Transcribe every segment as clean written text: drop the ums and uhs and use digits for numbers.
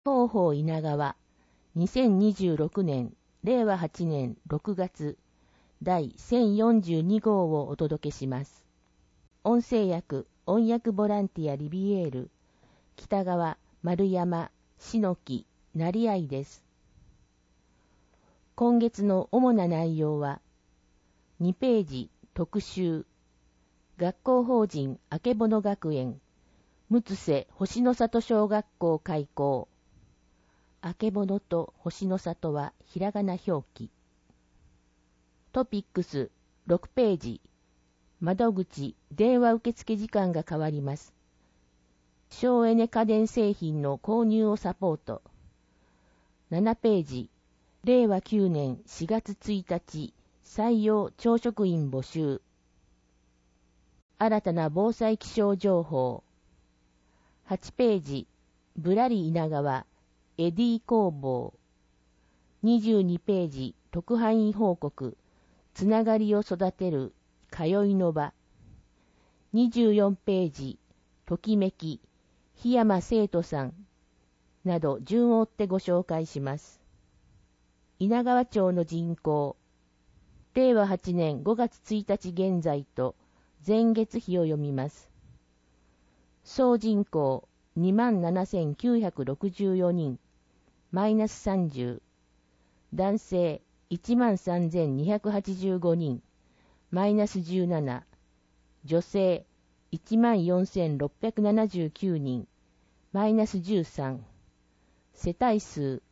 広報稲川、2026年、令和8年6月、第1042号をお届けします。音声訳、音訳ボランティアリビエール、北川、丸山、篠木、成合です。今月の主な内容は、2ページ特集、学校法人あけぼの学園、六瀬星の里小学校開校。あけぼのと星の里はひらがな表記。トピックス6ページ。窓口電話受付時間が変わります。省エネ家電製品の購入をサポート。7ページ。令和9年4月1日採用教職員募集。新たな防災気象情報。8ページ。ぶらり稲川エディ工房。22ページ。特派員報告。つながりを育てる通いの場。24ページ。ときめき。檜山生徒さん。など順を追ってご紹介します。稲川町の人口。令和8年5月1日現在と前月比を読みます。総人口 27,964 人。マイナス30。男性 13,285 人。マイナス17。女性 14,679 人。マイナス13。世帯数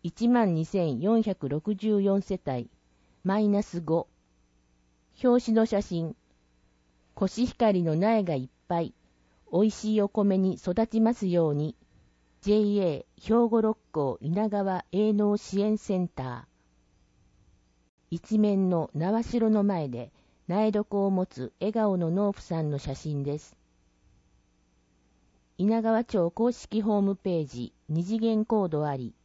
12,464 世帯。マイナス5。表紙の写真。コシヒカリの苗がいっぱい。おいしいお米に育ちますように。JA 兵庫六甲稲川営農支援センター。一面の縄代の前で苗床を持つ笑顔の農夫さんの写真です。稲川町公式ホームページ2次元コードあり。